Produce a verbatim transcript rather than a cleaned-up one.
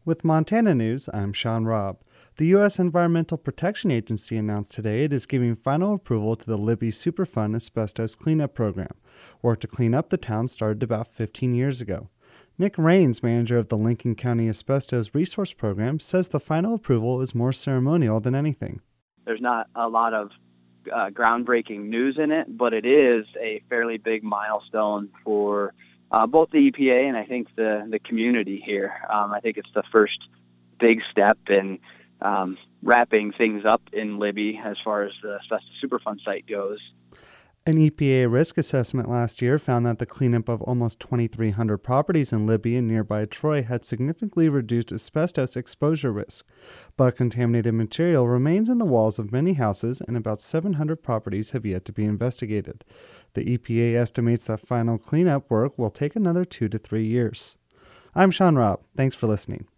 With Montana News, I'm Sean Robb. The U S Environmental Protection Agency announced today it is giving final approval to the Libby Superfund asbestos cleanup program. Work to clean up the town started about fifteen years ago. Nick Rains, manager of the Lincoln County Asbestos Resource Program, says the final approval is more ceremonial than anything. There's not a lot of uh, groundbreaking news in it, but it is a fairly big milestone for uh, both the E P A and I think the, the community here. Um, I think it's the first big step in um, wrapping things up in Libby as far as the Asbestos Superfund site goes. An E P A risk assessment last year found that the cleanup of almost twenty-three hundred properties in Libby and nearby Troy had significantly reduced asbestos exposure risk, but contaminated material remains in the walls of many houses and about seven hundred properties have yet to be investigated. The E P A estimates that final cleanup work will take another two to three years. I'm Sean Robb. Thanks for listening.